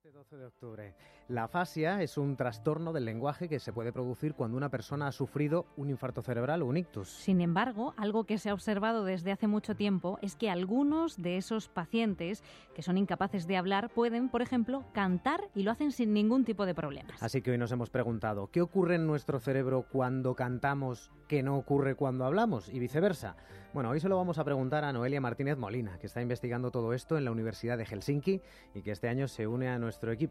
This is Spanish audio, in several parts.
Este 12 de octubre. La afasia es un trastorno del lenguaje que se puede producir cuando una persona ha sufrido un infarto cerebral o un ictus. Sin embargo, algo que se ha observado desde hace mucho tiempo es que algunos de esos pacientes que son incapaces de hablar pueden, por ejemplo, cantar y lo hacen sin ningún tipo de problemas. Así que hoy nos hemos preguntado, ¿qué ocurre en nuestro cerebro cuando cantamos que no ocurre cuando hablamos y viceversa? Bueno, hoy se lo vamos a preguntar a Noelia Martínez Molina, que está investigando todo esto en la Universidad de Helsinki y que este año se une a nuestro equipo.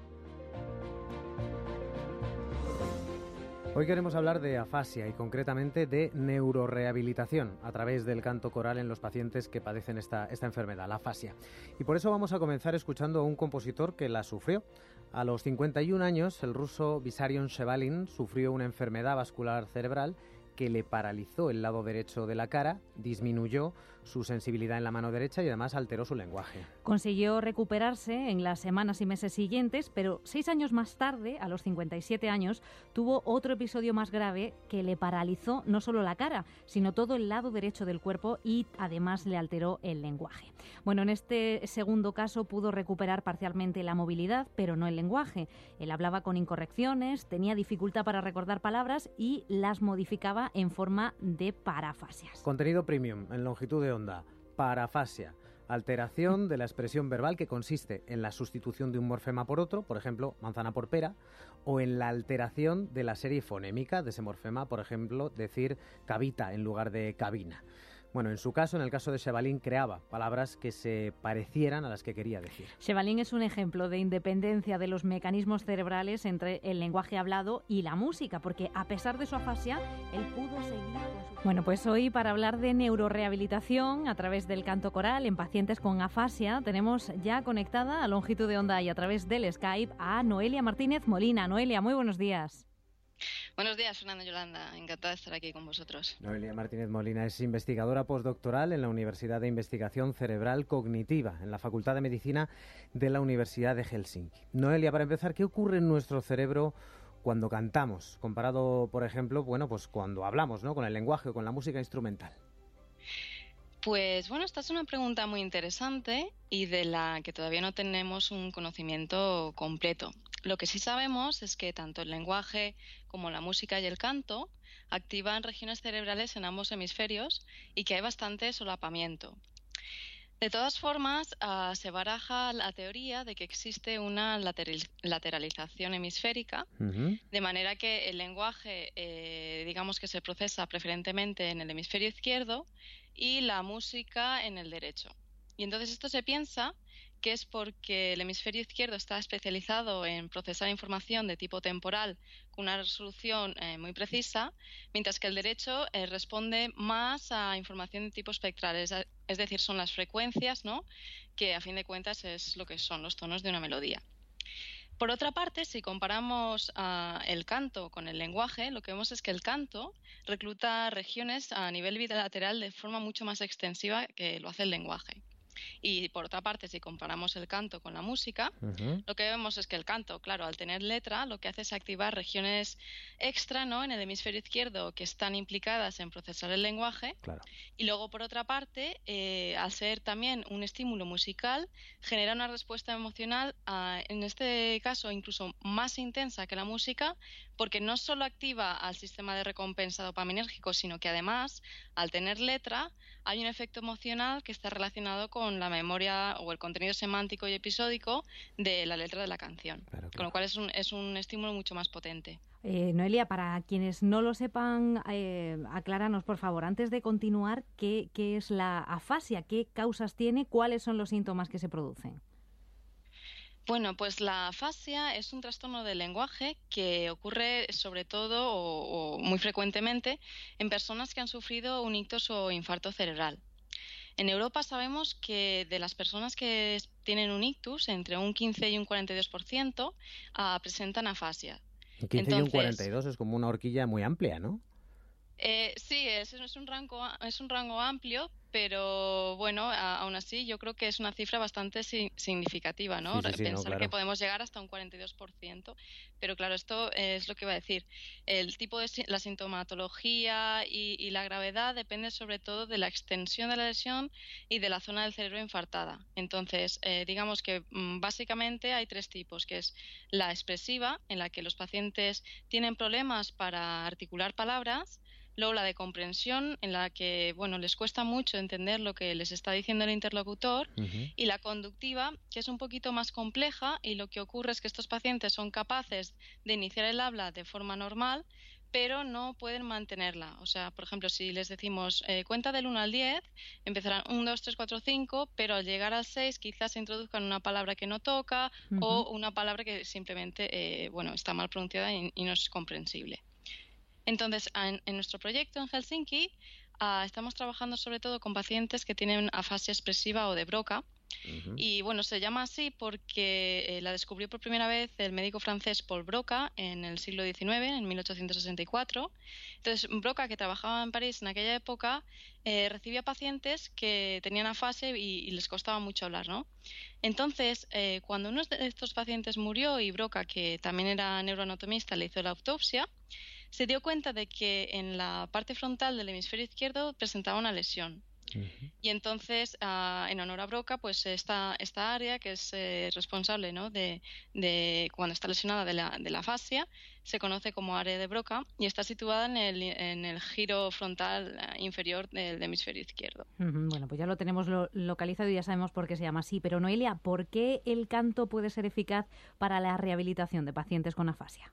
Hoy queremos hablar de afasia y concretamente de neurorehabilitación a través del canto coral en los pacientes que padecen esta enfermedad, la afasia. Y por eso vamos a comenzar escuchando a un compositor que la sufrió. A los 51 años, el ruso Vissarion Shevalin sufrió una enfermedad vascular cerebral que le paralizó el lado derecho de la cara, disminuyó su sensibilidad en la mano derecha y además alteró su lenguaje. Consiguió recuperarse en las semanas y meses siguientes, pero 6 años más tarde, a los 57 años, tuvo otro episodio más grave que le paralizó no solo la cara, sino todo el lado derecho del cuerpo y además le alteró el lenguaje. Bueno, en este segundo caso pudo recuperar parcialmente la movilidad, pero no el lenguaje. Él hablaba con incorrecciones, tenía dificultad para recordar palabras y las modificaba en forma de parafasias. Contenido premium en longitud de onda. Parafasia, alteración de la expresión verbal que consiste en la sustitución de un morfema por otro, por ejemplo, manzana por pera, o en la alteración de la serie fonémica de ese morfema, por ejemplo, decir cavita en lugar de cabina. Bueno, en su caso, en el caso de Shevalin, creaba palabras que se parecieran a las que quería decir. Shevalin es un ejemplo de independencia de los mecanismos cerebrales entre el lenguaje hablado y la música, porque a pesar de su afasia, él pudo seguir con su... Bueno, pues hoy para hablar de neurorehabilitación a través del canto coral en pacientes con afasia, tenemos ya conectada a longitud de onda y a través del Skype a Noelia Martínez Molina. Noelia, muy buenos días. Buenos días, Fernando y Yolanda. Encantada de estar aquí con vosotros. Noelia Martínez Molina es investigadora postdoctoral en la Universidad de Investigación Cerebral Cognitiva, en la Facultad de Medicina de la Universidad de Helsinki. Noelia, para empezar, ¿qué ocurre en nuestro cerebro cuando cantamos? Comparado, por ejemplo, pues cuando hablamos, ¿no?, con el lenguaje o con la música instrumental. Pues bueno, esta es una pregunta muy interesante y de la que todavía no tenemos un conocimiento completo. Lo que sí sabemos es que tanto el lenguaje como la música y el canto activan regiones cerebrales en ambos hemisferios y que hay bastante solapamiento. De todas formas, se baraja la teoría de que existe una lateralización hemisférica, de manera que el lenguaje, digamos que se procesa preferentemente en el hemisferio izquierdo y la música en el derecho. Y entonces esto se piensa que es porque el hemisferio izquierdo está especializado en procesar información de tipo temporal con una resolución muy precisa, mientras que el derecho responde más a información de tipo espectral, es decir, son las frecuencias, ¿no?, que a fin de cuentas es lo que son los tonos de una melodía. Por otra parte, si comparamos el canto con el lenguaje, lo que vemos es que el canto recluta regiones a nivel bilateral de forma mucho más extensiva que lo hace el lenguaje. Y por otra parte, si comparamos el canto con la música, lo que vemos es que el canto, claro, al tener letra, lo que hace es activar regiones extra, ¿no?, en el hemisferio izquierdo que están implicadas en procesar el lenguaje. Claro. Y luego, por otra parte, al ser también un estímulo musical, genera una respuesta emocional, en este caso incluso más intensa que la música, porque no solo activa al sistema de recompensa dopaminérgico, sino que además, al tener letra, hay un efecto emocional que está relacionado con la memoria o el contenido semántico y episódico de la letra de la canción. Claro. Con lo cual es un estímulo mucho más potente. Noelia, para quienes no lo sepan, acláranos, por favor, antes de continuar, ¿qué es la afasia? ¿Qué causas tiene? ¿Cuáles son los síntomas que se producen? Bueno, pues la afasia es un trastorno del lenguaje que ocurre sobre todo o muy frecuentemente en personas que han sufrido un ictus o infarto cerebral. En Europa sabemos que de las personas que tienen un ictus, entre un 15 y un 42% presentan afasia. Un 15 y un 42 es como una horquilla muy amplia, ¿no? Sí, es un rango amplio, pero bueno, aún así yo creo que es una cifra bastante significativa, ¿no? Sí, Pensar no, claro. que podemos llegar hasta un 42%, pero claro, esto es lo que iba a decir. El tipo de la sintomatología y la gravedad depende sobre todo de la extensión de la lesión y de la zona del cerebro infartada. Entonces, digamos que básicamente hay 3 tipos, que es la expresiva, en la que los pacientes tienen problemas para articular palabras. Luego la de comprensión, en la que les cuesta mucho entender lo que les está diciendo el interlocutor, y la conductiva, que es un poquito más compleja, y lo que ocurre es que estos pacientes son capaces de iniciar el habla de forma normal, pero no pueden mantenerla. O sea, por ejemplo, si les decimos cuenta del 1 al 10, empezarán 1, 2, 3, 4, 5, pero al llegar al 6 quizás introduzcan una palabra que no toca o una palabra que simplemente está mal pronunciada y no es comprensible. Entonces, en nuestro proyecto en Helsinki estamos trabajando sobre todo con pacientes que tienen afasia expresiva o de Broca. Y se llama así porque la descubrió por primera vez el médico francés Paul Broca en el siglo XIX, en 1864. Entonces, Broca, que trabajaba en París en aquella época, recibía pacientes que tenían afasia y les costaba mucho hablar, ¿no? Entonces, cuando uno de estos pacientes murió y Broca, que también era neuroanatomista, le hizo la autopsia, se dio cuenta de que en la parte frontal del hemisferio izquierdo presentaba una lesión. Y entonces, en honor a Broca, pues esta área que es responsable, ¿no?, de cuando está lesionada de la afasia, se conoce como área de Broca y está situada en el giro frontal inferior del hemisferio izquierdo. Bueno, pues ya lo tenemos localizado y ya sabemos por qué se llama así. Pero Noelia, ¿por qué el canto puede ser eficaz para la rehabilitación de pacientes con afasia?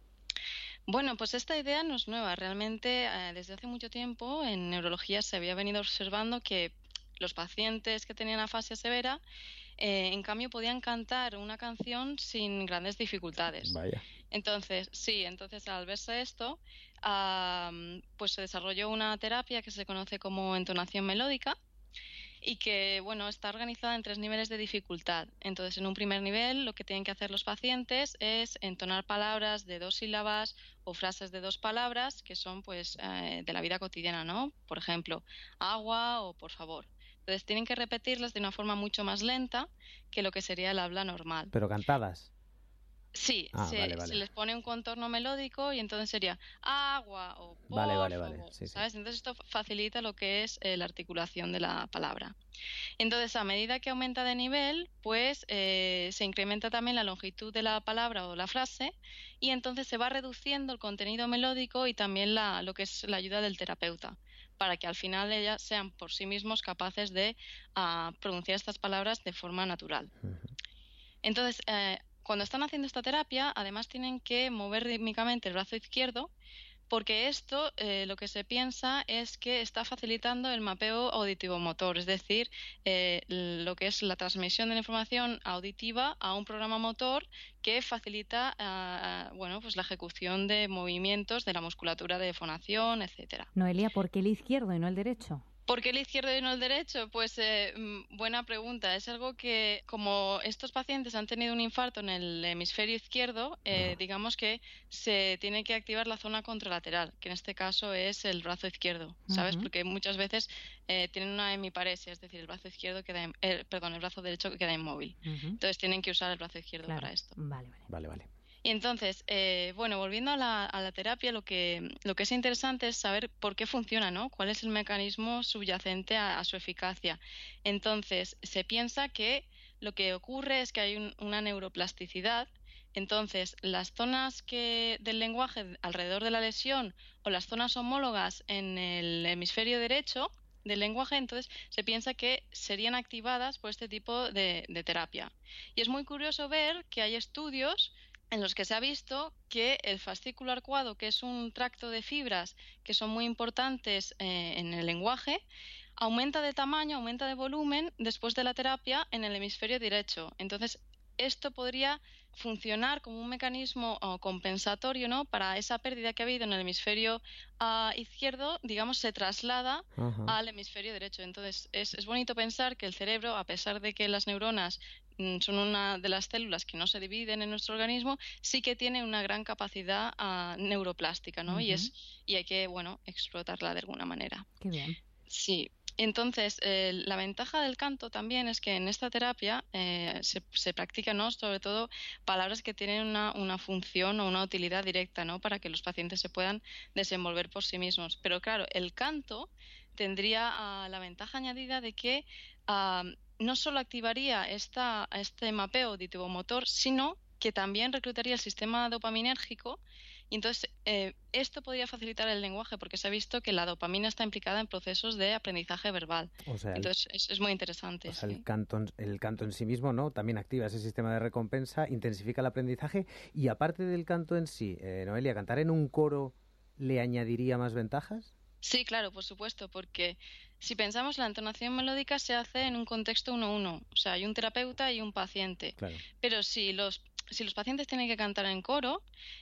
Bueno, pues esta idea no es nueva. Realmente, desde hace mucho tiempo en neurología se había venido observando que los pacientes que tenían afasia severa, en cambio, podían cantar una canción sin grandes dificultades. Vaya. Entonces al verse esto, pues se desarrolló una terapia que se conoce como entonación melódica, y que está organizada en 3 niveles de dificultad. Entonces, en un primer nivel, lo que tienen que hacer los pacientes es entonar palabras de 2 sílabas o frases de 2 palabras que son pues de la vida cotidiana, ¿no? Por ejemplo, agua o por favor. Entonces, tienen que repetirlas de una forma mucho más lenta que lo que sería el habla normal. ¿Pero cantadas? Sí, vale. se les pone un contorno melódico y entonces sería agua o por Vale. favor, Sí. ¿sabes? Entonces esto facilita lo que es la articulación de la palabra. Entonces, a medida que aumenta de nivel, pues se incrementa también la longitud de la palabra o la frase, y entonces se va reduciendo el contenido melódico y también lo que es la ayuda del terapeuta, para que al final ellas sean por sí mismos capaces de pronunciar estas palabras de forma natural. Entonces, cuando están haciendo esta terapia, además tienen que mover rítmicamente el brazo izquierdo, porque esto lo que se piensa es que está facilitando el mapeo auditivo-motor, es decir, lo que es la transmisión de la información auditiva a un programa motor que facilita pues la ejecución de movimientos de la musculatura de fonación, etcétera. Noelia, ¿por qué el izquierdo y no el derecho? ¿Por qué el izquierdo y no el derecho? Pues buena pregunta. Es algo que, como estos pacientes han tenido un infarto en el hemisferio izquierdo, digamos que se tiene que activar la zona contralateral, que en este caso es el brazo izquierdo, ¿sabes? Porque muchas veces tienen una hemiparesia, es decir, el brazo izquierdo el brazo derecho queda inmóvil. Entonces tienen que usar el brazo izquierdo para esto. Vale. Y entonces, volviendo a la terapia, lo que es interesante es saber por qué funciona, ¿no? ¿Cuál es el mecanismo subyacente a su eficacia? Entonces, se piensa que lo que ocurre es que hay una neuroplasticidad. Entonces, las zonas del lenguaje alrededor de la lesión o las zonas homólogas en el hemisferio derecho del lenguaje, entonces se piensa que serían activadas por este tipo de terapia. Y es muy curioso ver que hay estudios en los que se ha visto que el fascículo arcuado, que es un tracto de fibras que son muy importantes en el lenguaje, aumenta de tamaño, aumenta de volumen después de la terapia en el hemisferio derecho. Entonces, esto podría funcionar como un mecanismo compensatorio, ¿no?, para esa pérdida que ha habido en el hemisferio izquierdo, digamos, se traslada al hemisferio derecho. Entonces, es bonito pensar que el cerebro, a pesar de que las neuronas son una de las células que no se dividen en nuestro organismo, sí que tiene una gran capacidad neuroplástica, ¿no? Y hay que, explotarla de alguna manera. Qué bien. Sí. Entonces, la ventaja del canto también es que en esta terapia se practica, ¿no?, sobre todo palabras que tienen una función o una utilidad directa, ¿no?, para que los pacientes se puedan desenvolver por sí mismos. Pero claro, el canto tendría la ventaja añadida de que no solo activaría este mapeo auditivo-motor, sino que también reclutaría el sistema dopaminérgico. Y entonces, esto podría facilitar el lenguaje porque se ha visto que la dopamina está implicada en procesos de aprendizaje verbal. O sea, entonces, es muy interesante. O sea, sí. el canto en sí mismo, ¿no?, también activa ese sistema de recompensa, intensifica el aprendizaje y aparte del canto en sí, Noelia, ¿cantar en un coro le añadiría más ventajas? Sí, claro, por supuesto, porque si pensamos, la entonación melódica se hace en un contexto 1-1, o sea, hay un terapeuta y un paciente. Claro. Pero si los pacientes tienen que cantar en coro,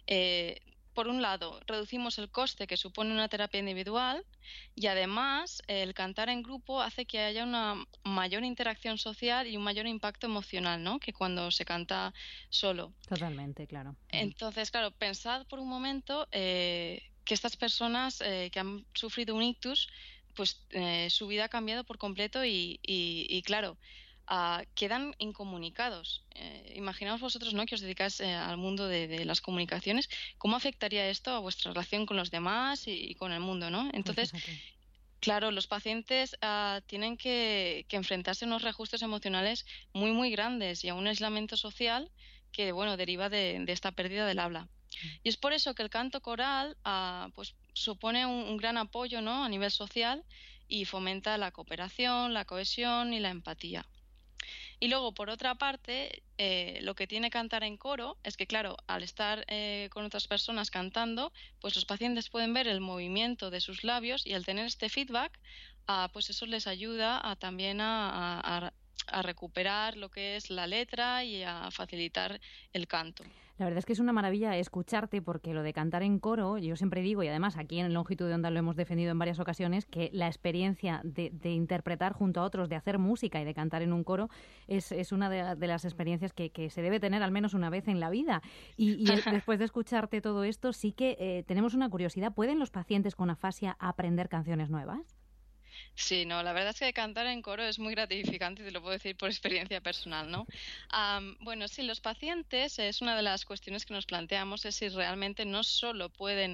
por un lado, reducimos el coste que supone una terapia individual y además el cantar en grupo hace que haya una mayor interacción social y un mayor impacto emocional, ¿no?, que cuando se canta solo. Totalmente, claro. Entonces, claro, pensad por un momento que estas personas que han sufrido un ictus, pues su vida ha cambiado por completo y claro, quedan incomunicados. Imaginaos vosotros, ¿no?, que os dedicáis al mundo de las comunicaciones, ¿cómo afectaría esto a vuestra relación con los demás y con el mundo, ¿no? Entonces, claro, los pacientes tienen que enfrentarse a unos reajustes emocionales muy, muy grandes y a un aislamiento social que, bueno, deriva de esta pérdida del habla. Y es por eso que el canto coral pues supone un gran apoyo, ¿no?, a nivel social y fomenta la cooperación, la cohesión y la empatía. Y luego, por otra parte, lo que tiene cantar en coro es que, claro, al estar con otras personas cantando, pues los pacientes pueden ver el movimiento de sus labios y al tener este feedback, pues eso les ayuda también a recuperar lo que es la letra y a facilitar el canto. La verdad es que es una maravilla escucharte porque lo de cantar en coro, yo siempre digo, y además aquí en Longitud de Onda lo hemos defendido en varias ocasiones, que la experiencia de interpretar junto a otros, de hacer música y de cantar en un coro es una de las experiencias que se debe tener al menos una vez en la vida. Y después de escucharte todo esto, sí que tenemos una curiosidad. ¿Pueden los pacientes con afasia aprender canciones nuevas? Sí, no, la verdad es que cantar en coro es muy gratificante y te lo puedo decir por experiencia personal, ¿no? Bueno, sí, los pacientes, es una de las cuestiones que nos planteamos, es si realmente no solo pueden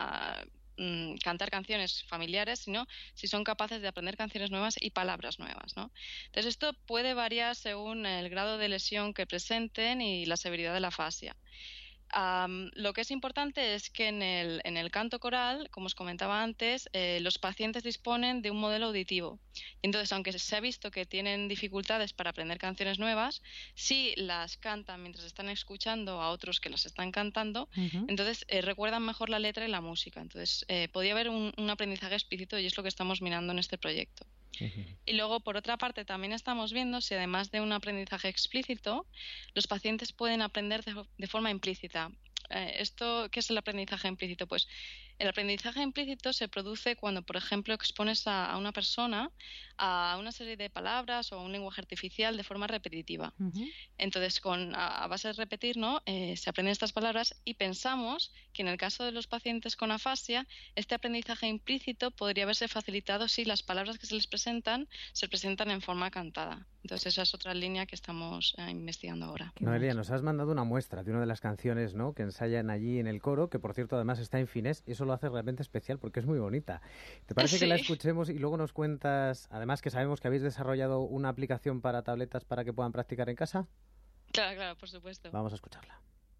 cantar canciones familiares, sino si son capaces de aprender canciones nuevas y palabras nuevas, ¿no? Entonces, esto puede variar según el grado de lesión que presenten y la severidad de la afasia. Lo que es importante es que en el canto coral, como os comentaba antes, los pacientes disponen de un modelo auditivo. Entonces, aunque se ha visto que tienen dificultades para aprender canciones nuevas, si las cantan mientras están escuchando a otros que las están cantando, entonces recuerdan mejor la letra y la música. Entonces, podría haber un aprendizaje explícito y es lo que estamos mirando en este proyecto. Y luego, por otra parte, también estamos viendo si además de un aprendizaje explícito, los pacientes pueden aprender de forma implícita. ¿Qué es el aprendizaje implícito? Pues el aprendizaje implícito se produce cuando, por ejemplo, expones a una persona a una serie de palabras o a un lenguaje artificial de forma repetitiva. Entonces, a base de repetir, ¿no?, se aprenden estas palabras y pensamos que en el caso de los pacientes con afasia, este aprendizaje implícito podría haberse facilitado si las palabras que se presentan en forma cantada. Entonces, esa es otra línea que estamos investigando ahora. Noelia, nos has mandado una muestra de una de las canciones, ¿no?, que ensayan allí en el coro, que por cierto además está en finés. Eso lo hace realmente especial porque es muy bonita. ¿Te parece que la escuchemos y luego nos cuentas, además que sabemos que habéis desarrollado una aplicación para tabletas para que puedan practicar en casa? Claro, claro, por supuesto. Vamos a escucharla.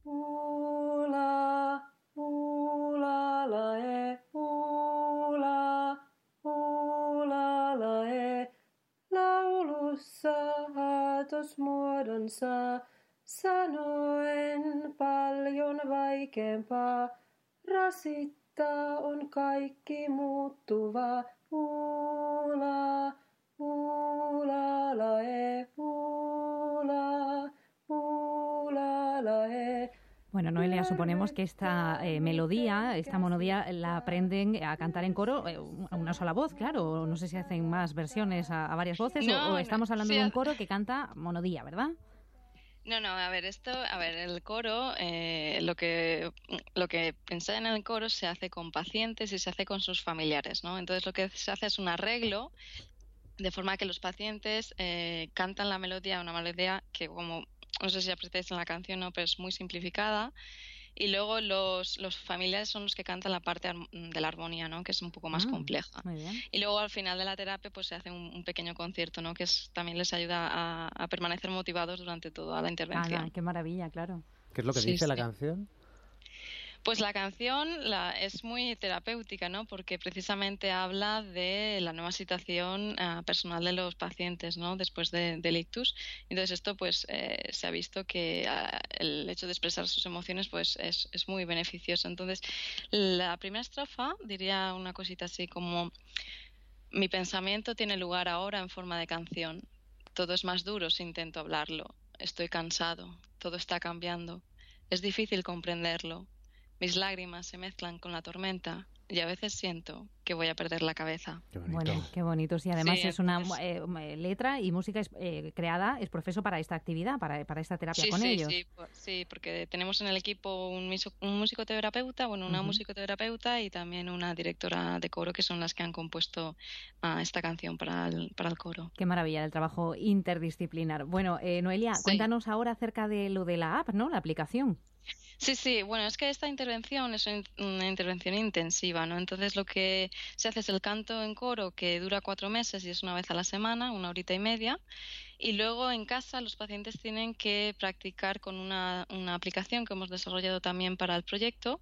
Ula, ula, la, ula, ula, la, laulussa aatosmuodonsa, sanoen paljon vaikeampaa, rasittaa on kaikki muuttuva, ula, ula, la, ula, ula, la. Bueno, Noelia, suponemos que esta melodía, esta monodía, la aprenden a cantar en coro a una sola voz, claro. No sé si hacen más versiones a varias voces o estamos hablando de un coro que canta monodía, ¿verdad? No, a ver, el coro, lo que pensáis en el coro se hace con pacientes y se hace con sus familiares, ¿no? Entonces lo que se hace es un arreglo de forma que los pacientes cantan la melodía, una melodía que, como no sé si apreciáis en la canción, ¿no? Pero es muy simplificada. Y luego los familiares son los que cantan la parte de la armonía, ¿no? Que es un poco más compleja. Muy bien. Y luego al final de la terapia pues se hace un pequeño concierto, ¿no? Que también les ayuda a permanecer motivados durante toda la intervención. Qué maravilla, claro. ¿Qué es lo que dice la canción? Pues la canción es muy terapéutica, ¿no? Porque precisamente habla de la nueva situación personal de los pacientes, ¿no? Después del ictus. Entonces esto pues se ha visto que el hecho de expresar sus emociones pues es muy beneficioso. Entonces la primera estrofa diría una cosita así como: mi pensamiento tiene lugar ahora en forma de canción. Todo es más duro si intento hablarlo. Estoy cansado. Todo está cambiando. Es difícil comprenderlo. Mis lágrimas se mezclan con la tormenta y a veces siento que voy a perder la cabeza. Qué bonito. Bueno, qué bonito. Sí, además es una letra y música creada, es profeso para esta actividad, para esta terapia con ellos. Sí, porque tenemos en el equipo un musicoterapeuta, una musicoterapeuta y también una directora de coro, que son las que han compuesto esta canción para el coro. Qué maravilla, el trabajo interdisciplinar. Bueno, Noelia, cuéntanos ahora acerca de lo de la app, ¿no? La aplicación. Sí, bueno, es que esta intervención es una intervención intensiva, ¿no? Entonces lo que se hace es el canto en coro, que dura 4 meses y es una vez a la semana, 1 horita y media, y luego en casa los pacientes tienen que practicar con una aplicación que hemos desarrollado también para el proyecto,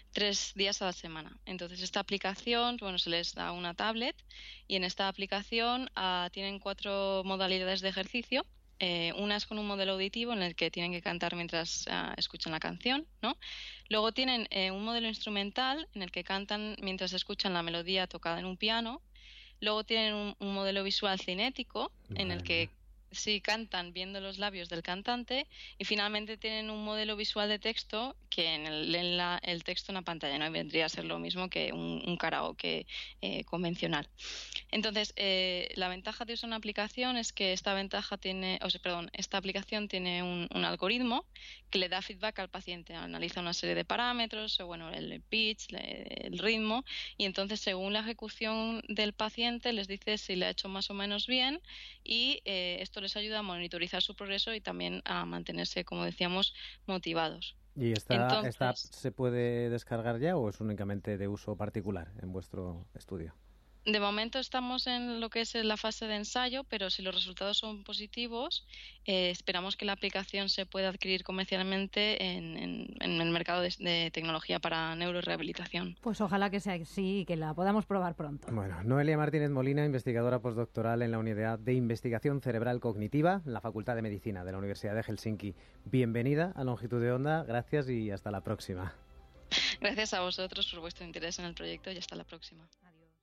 3 días a la semana. Entonces esta aplicación, bueno, se les da una tablet y en esta aplicación tienen 4 modalidades de ejercicio. Una es con un modelo auditivo en el que tienen que cantar mientras escuchan la canción, ¿no? Luego tienen un modelo instrumental en el que cantan mientras escuchan la melodía tocada en un piano. Luego tienen un modelo visual cinético en el que sí cantan viendo los labios del cantante, y finalmente tienen un modelo visual de texto que leen el texto en la pantalla, ¿no? Y vendría a ser lo mismo que un karaoke convencional. Entonces, la ventaja de usar una aplicación es que esta aplicación tiene un algoritmo que le da feedback al paciente, analiza una serie de parámetros, el pitch, el ritmo, y entonces según la ejecución del paciente les dice si le ha hecho más o menos bien, y esto les ayuda a monitorizar su progreso y también a mantenerse, como decíamos, motivados. ¿Y esta app se puede descargar ya o es únicamente de uso particular en vuestro estudio? De momento estamos en lo que es la fase de ensayo, pero si los resultados son positivos, esperamos que la aplicación se pueda adquirir comercialmente en el mercado de tecnología para neurorehabilitación. Pues ojalá que sea así y que la podamos probar pronto. Bueno, Noelia Martínez Molina, investigadora postdoctoral en la Unidad de Investigación Cerebral Cognitiva, en la Facultad de Medicina de la Universidad de Helsinki. Bienvenida a Longitud de Onda, gracias y hasta la próxima. Gracias a vosotros por vuestro interés en el proyecto y hasta la próxima. Adiós.